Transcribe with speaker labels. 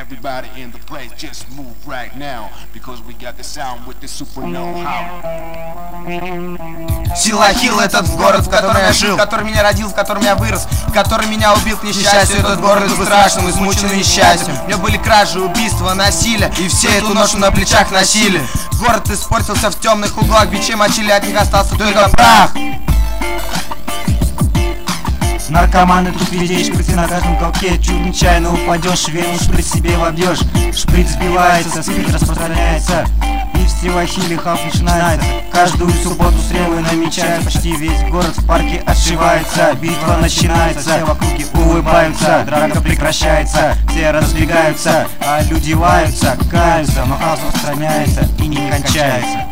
Speaker 1: Everybody in the place, just move right now, because we got the sound with the super know-how.
Speaker 2: Силахил — этот город, в котором я жил, в котором меня родил, в котором я вырос, который меня убил к несчастью. Этот город был страшным, измученным несчастьем. У меня были кражи, убийства, насилие, и все эту ношу на плечах носили. Город испортился в темных углах, бичи мочили, от них остался только прах. Наркоманы тут везде, шприцы на каждом колке. Чуть нечаянно упадешь, вену шприц себе вобьешь. Шприц сбивается, спирт распространяется, и в Силахиле хаос начинается. Каждую субботу стрелы намечаются, почти весь город в парке отшивается. Битва начинается, все в округе улыбаются, драка прекращается, все разбегаются, а люди лаются, каются, но хаос распространяется и не кончается.